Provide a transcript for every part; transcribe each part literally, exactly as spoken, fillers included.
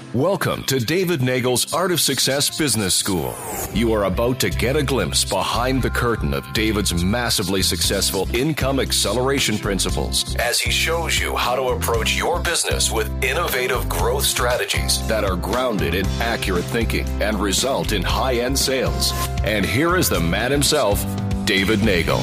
Welcome to David Nagel's Art of Success Business School. You are about to get a glimpse behind the curtain of David's massively successful income acceleration principles as he shows you how to approach your business with innovative growth strategies that are grounded in accurate thinking and result in high-end sales. And here is the man himself, David Nagel.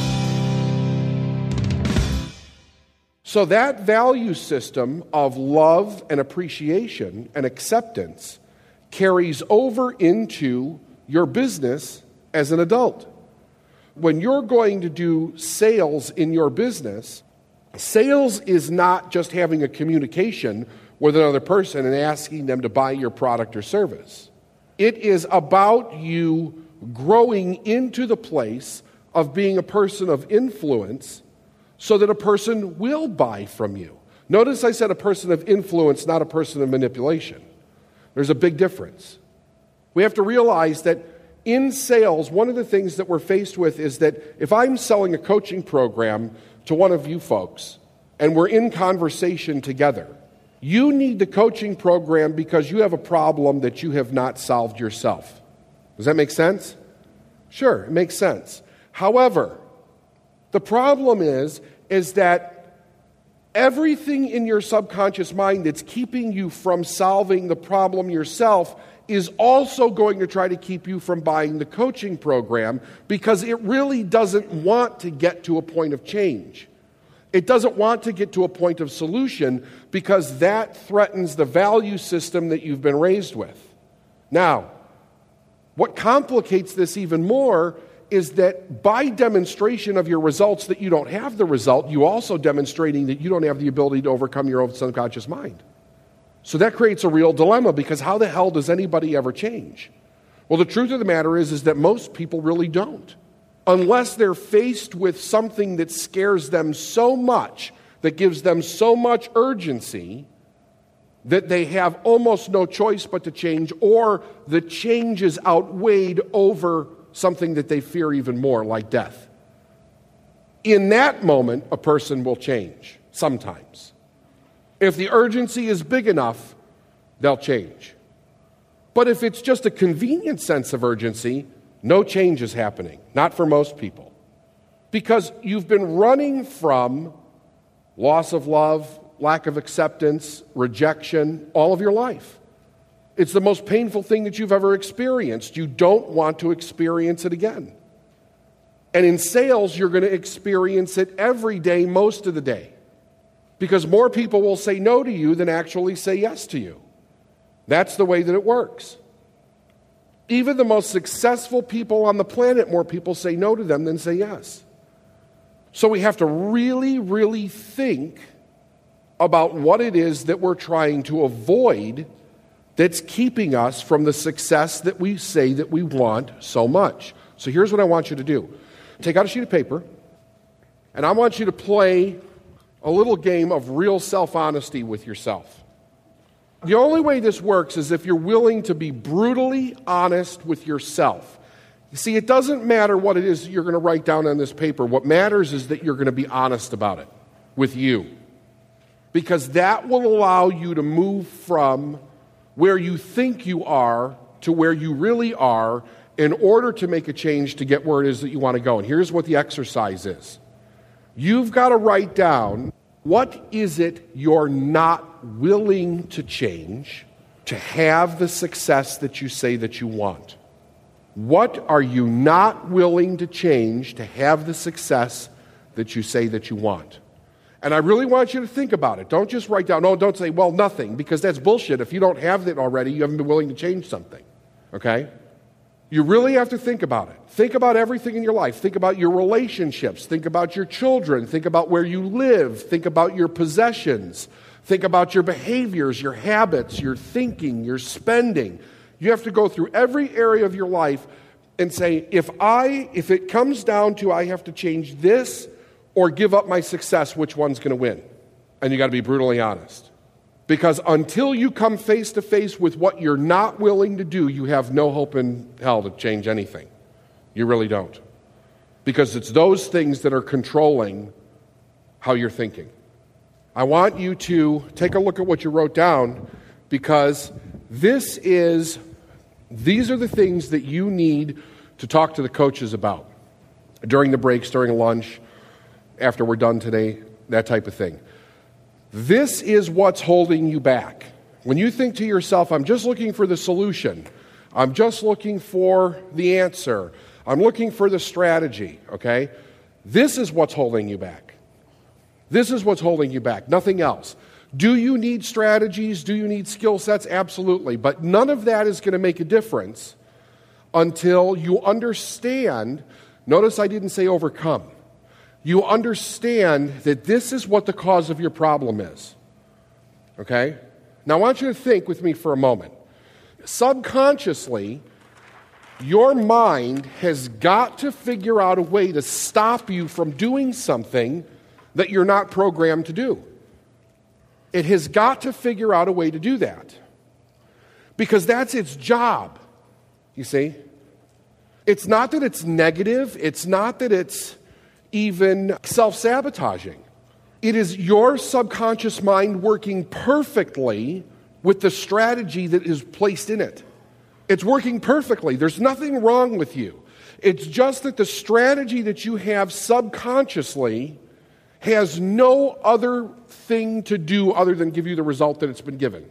So that value system of love and appreciation and acceptance carries over into your business as an adult. When you're going to do sales in your business, sales is not just having a communication with another person and asking them to buy your product or service. It is about you growing into the place of being a person of influence so that a person will buy from you. Notice I said a person of influence, not a person of manipulation. There's a big difference. We have to realize that in sales, one of the things that we're faced with is that if I'm selling a coaching program to one of you folks, and we're in conversation together, you need the coaching program because you have a problem that you have not solved yourself. Does that make sense? Sure, it makes sense. However, the problem is, is that everything in your subconscious mind that's keeping you from solving the problem yourself is also going to try to keep you from buying the coaching program because it really doesn't want to get to a point of change. It doesn't want to get to a point of solution because that threatens the value system that you've been raised with. Now, what complicates this even more is that by demonstration of your results that you don't have the result, you also demonstrating that you don't have the ability to overcome your own subconscious mind. So that creates a real dilemma because how the hell does anybody ever change? Well, the truth of the matter is, is that most people really don't. Unless they're faced with something that scares them so much, that gives them so much urgency, that they have almost no choice but to change, or the change is outweighed over something that they fear even more, like death. In that moment, a person will change, sometimes. If the urgency is big enough, they'll change. But if it's just a convenient sense of urgency, no change is happening, not for most people. Because you've been running from loss of love, lack of acceptance, rejection, all of your life. It's the most painful thing that you've ever experienced. You don't want to experience it again. And in sales, you're going to experience it every day, most of the day. Because more people will say no to you than actually say yes to you. That's the way that it works. Even the most successful people on the planet, more people say no to them than say yes. So we have to really, really think about what it is that we're trying to avoid that's keeping us from the success that we say that we want so much. So here's what I want you to do. Take out a sheet of paper, and I want you to play a little game of real self-honesty with yourself. The only way this works is if you're willing to be brutally honest with yourself. You see, it doesn't matter what it is you're going to write down on this paper. What matters is that you're going to be honest about it with you. Because that will allow you to move from where you think you are to where you really are in order to make a change to get where it is that you want to go. And here's what the exercise is. You've got to write down, what is it you're not willing to change to have the success that you say that you want? What are you not willing to change to have the success that you say that you want? And I really want you to think about it. Don't just write down, no, don't say, well, nothing, because that's bullshit. If you don't have it already, you haven't been willing to change something, okay? You really have to think about it. Think about everything in your life. Think about your relationships. Think about your children. Think about where you live. Think about your possessions. Think about your behaviors, your habits, your thinking, your spending. You have to go through every area of your life and say, if I, if it comes down to I have to change this or give up my success, which one's going to win? And you got to be brutally honest. Because until you come face to face with what you're not willing to do, you have no hope in hell to change anything. You really don't. Because it's those things that are controlling how you're thinking. I want you to take a look at what you wrote down, because This is, these are the things that you need to talk to the coaches about during the breaks, during lunch, after we're done today, that type of thing. This is what's holding you back. When you think to yourself, I'm just looking for the solution, I'm just looking for the answer, I'm looking for the strategy, okay? This is what's holding you back. This is what's holding you back, nothing else. Do you need strategies? Do you need skill sets? Absolutely. But none of that is going to make a difference until you understand, notice I didn't say overcome. You understand that this is what the cause of your problem is. Okay? Now I want you to think with me for a moment. Subconsciously, your mind has got to figure out a way to stop you from doing something that you're not programmed to do. It has got to figure out a way to do that. Because that's its job, you see? It's not that it's negative. It's not that it's even self-sabotaging. It is your subconscious mind working perfectly with the strategy that is placed in it. It's working perfectly. There's nothing wrong with you. It's just that the strategy that you have subconsciously has no other thing to do other than give you the result that it's been given.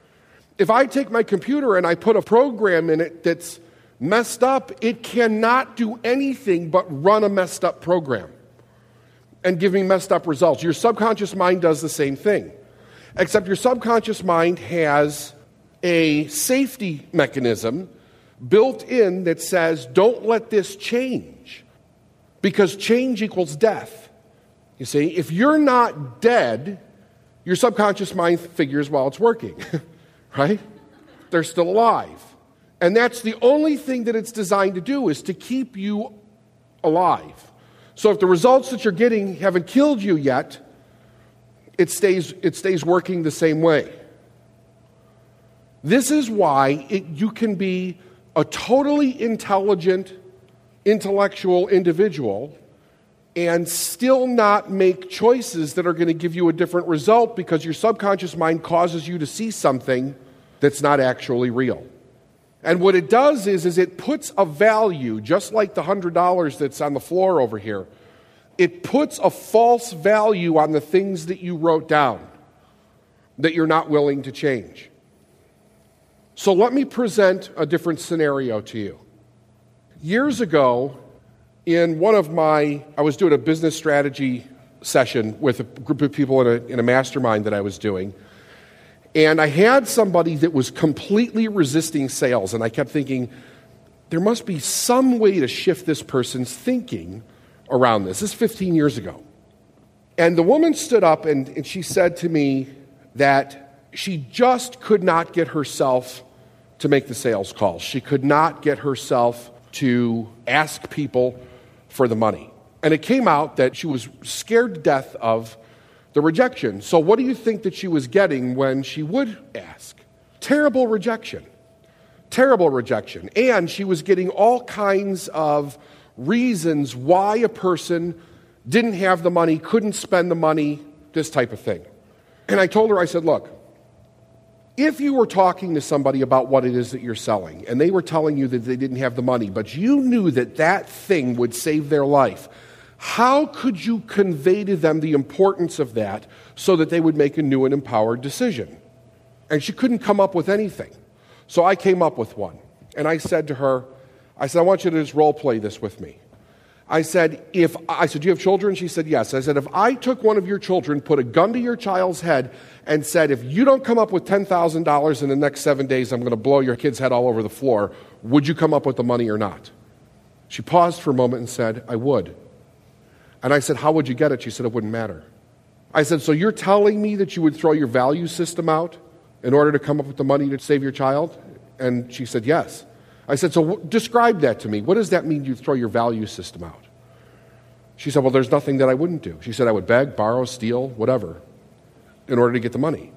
If I take my computer and I put a program in it that's messed up, it cannot do anything but run a messed up program and give me messed up results. Your subconscious mind does the same thing, except your subconscious mind has a safety mechanism built in that says, don't let this change, because change equals death. You see, if you're not dead, your subconscious mind figures, well, it's working, right? They're still alive. And that's the only thing that it's designed to do, is to keep you alive. So if the results that you're getting haven't killed you yet, it stays, it stays working the same way. This is why it, you can be a totally intelligent, intellectual individual and still not make choices that are going to give you a different result, because your subconscious mind causes you to see something that's not actually real. And what it does is, is it puts a value, just like the one hundred dollars that's on the floor over here. It puts a false value on the things that you wrote down that you're not willing to change. So let me present a different scenario to you. Years ago, in one of my, I was doing a business strategy session with a group of people in a, in a mastermind that I was doing. And I had somebody that was completely resisting sales. And I kept thinking, there must be some way to shift this person's thinking around this. This is fifteen years ago. And the woman stood up and, and she said to me that she just could not get herself to make the sales calls. She could not get herself to ask people for the money. And it came out that she was scared to death of the rejection. So what do you think that she was getting when she would ask? Terrible rejection. Terrible rejection. And she was getting all kinds of reasons why a person didn't have the money, couldn't spend the money, this type of thing. And I told her, I said, look, if you were talking to somebody about what it is that you're selling, and they were telling you that they didn't have the money, but you knew that that thing would save their life, how could you convey to them the importance of that so that they would make a new and empowered decision? And she couldn't come up with anything. So I came up with one. And I said to her, I said, I want you to just role play this with me. I said, if I said, do you have children? She said, yes. I said, if I took one of your children, put a gun to your child's head, and said, if you don't come up with ten thousand dollars in the next seven days, I'm going to blow your kid's head all over the floor, would you come up with the money or not? She paused for a moment and said, I would. And I said, how would you get it? She said, it wouldn't matter. I said, so you're telling me that you would throw your value system out in order to come up with the money to save your child? And she said, yes. I said, so w- describe that to me. What does that mean, you throw your value system out? She said, well, there's nothing that I wouldn't do. She said, I would beg, borrow, steal, whatever, in order to get the money.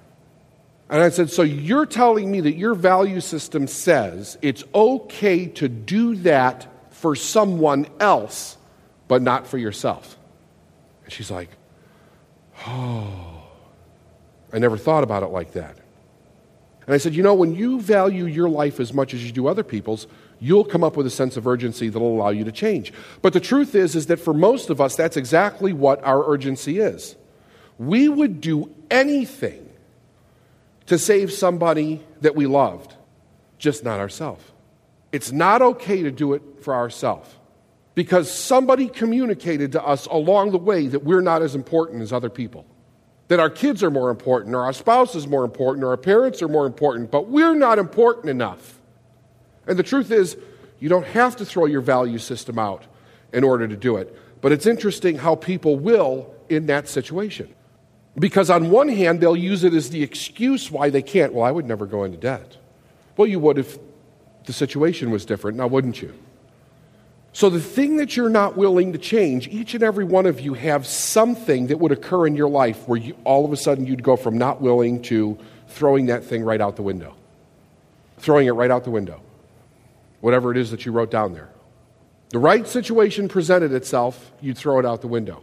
And I said, so you're telling me that your value system says it's okay to do that for someone else, but not for yourself? And she's like, oh, I never thought about it like that. And I said, you know, when you value your life as much as you do other people's, you'll come up with a sense of urgency that will allow you to change. But the truth is, is that for most of us, that's exactly what our urgency is. We would do anything to save somebody that we loved, just not ourselves. It's not okay to do it for ourselves because somebody communicated to us along the way that we're not as important as other people, that our kids are more important, or our spouse is more important, or our parents are more important, but we're not important enough. And the truth is, you don't have to throw your value system out in order to do it. But it's interesting how people will in that situation. Because on one hand, they'll use it as the excuse why they can't. Well, I would never go into debt. Well, you would if the situation was different, now wouldn't you? So the thing that you're not willing to change, each and every one of you have something that would occur in your life where you, all of a sudden you'd go from not willing to throwing that thing right out the window. Throwing it right out the window. Whatever it is that you wrote down there. The right situation presented itself, you'd throw it out the window.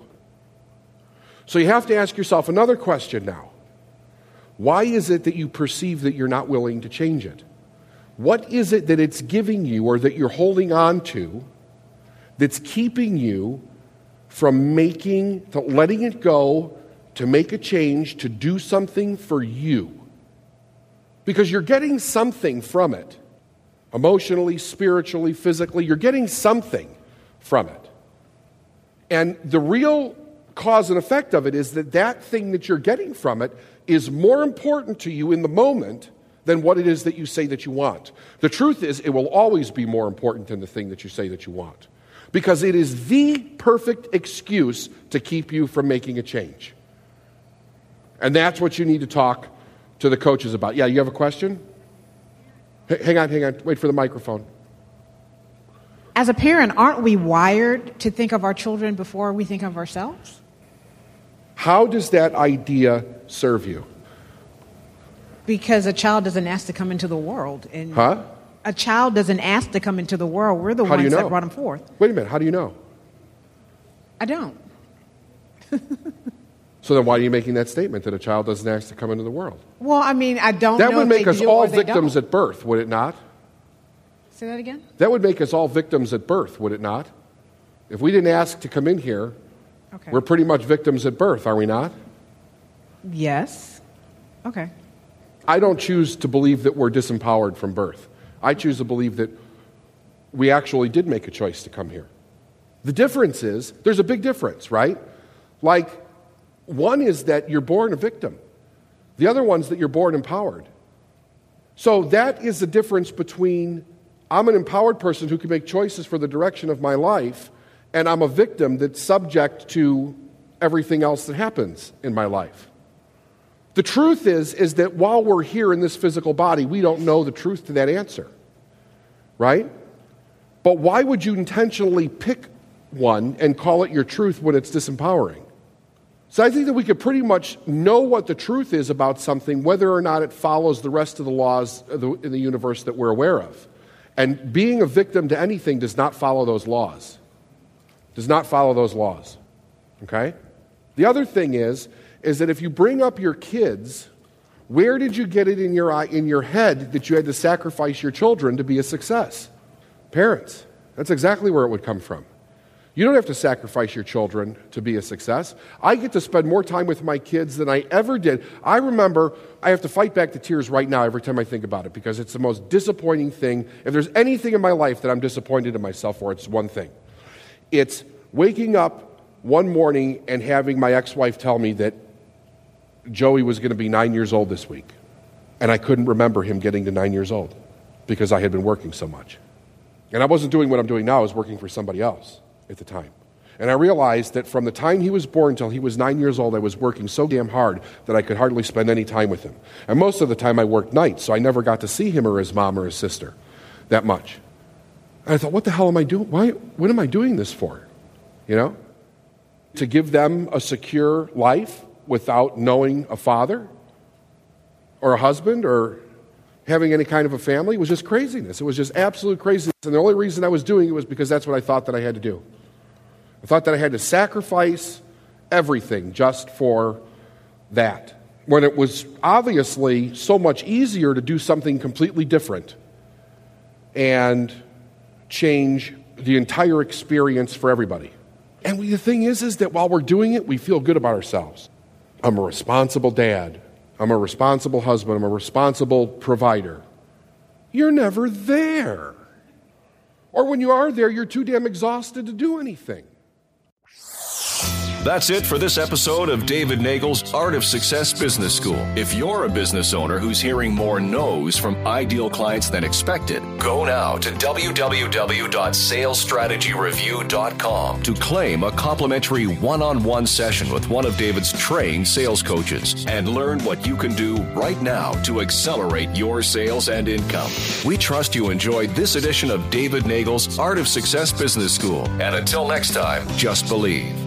So you have to ask yourself another question now. Why is it that you perceive that you're not willing to change it? What is it that it's giving you or that you're holding on to that's keeping you from making, to letting it go, to make a change, to do something for you? Because you're getting something from it. Emotionally, spiritually, physically, you're getting something from it. And the real cause and effect of it is that that thing that you're getting from it is more important to you in the moment than what it is that you say that you want. The truth is, it will always be more important than the thing that you say that you want. Because it is the perfect excuse to keep you from making a change. And that's what you need to talk to the coaches about. Yeah, you have a question? H- hang on, hang on. Wait for the microphone. As a parent, aren't we wired to think of our children before we think of ourselves? How does that idea serve you? Because a child doesn't ask to come into the world. And Huh? a child doesn't ask to come into the world. We're the How do you ones know? that brought them forth. Wait a minute, how do you know? I don't. So then why are you making that statement that a child doesn't ask to come into the world? Well, I mean, I don't That know would if make they us do all or they victims don't. at birth, would it not? Say that again? That would make us all victims at birth, would it not? If we didn't ask to come in here, Okay. we're pretty much victims at birth, are we not? Yes. Okay. I don't choose to believe that we're disempowered from birth. I choose to believe that we actually did make a choice to come here. The difference is, there's a big difference, right? Like, one is that you're born a victim. The other one's that you're born empowered. So that is the difference between I'm an empowered person who can make choices for the direction of my life, and I'm a victim that's subject to everything else that happens in my life. The truth is, is that while we're here in this physical body, we don't know the truth to that answer, right? But why would you intentionally pick one and call it your truth when it's disempowering? So I think that we could pretty much know what the truth is about something, whether or not it follows the rest of the laws of the, in the universe that we're aware of. And being a victim to anything does not follow those laws. Does not follow those laws, okay? The other thing is, is that if you bring up your kids, where did you get it in your eye, in your head that you had to sacrifice your children to be a success? Parents. That's exactly where it would come from. You don't have to sacrifice your children to be a success. I get to spend more time with my kids than I ever did. I remember, I have to fight back the tears right now every time I think about it because it's the most disappointing thing. If there's anything in my life that I'm disappointed in myself for, it's one thing. It's waking up one morning and having my ex-wife tell me that Joey was going to be nine years old this week. And I couldn't remember him getting to nine years old because I had been working so much. And I wasn't doing what I'm doing now. I was working for somebody else at the time. And I realized that from the time he was born until he was nine years old, I was working so damn hard that I could hardly spend any time with him. And most of the time I worked nights, so I never got to see him or his mom or his sister that much. And I thought, what the hell am I doing? Why? What am I doing this for? You know? To give them a secure life without knowing a father or a husband or having any kind of a family was just craziness. It was just absolute craziness. And the only reason I was doing it was because that's what I thought that I had to do. I thought that I had to sacrifice everything just for that. when it was obviously so much easier to do something completely different and change the entire experience for everybody. And we, the thing is, is that while we're doing it, we feel good about ourselves. I'm a responsible dad. I'm a responsible husband. I'm a responsible provider. You're never there. Or when you are there, you're too damn exhausted to do anything. That's it for this episode of David Nagel's Art of Success Business School. If you're a business owner who's hearing more no's from ideal clients than expected, go now to w w w dot sales strategy review dot com to claim a complimentary one-on-one session with one of David's trained sales coaches and learn what you can do right now to accelerate your sales and income. We trust you enjoyed this edition of David Nagel's Art of Success Business School. And until next time, just believe.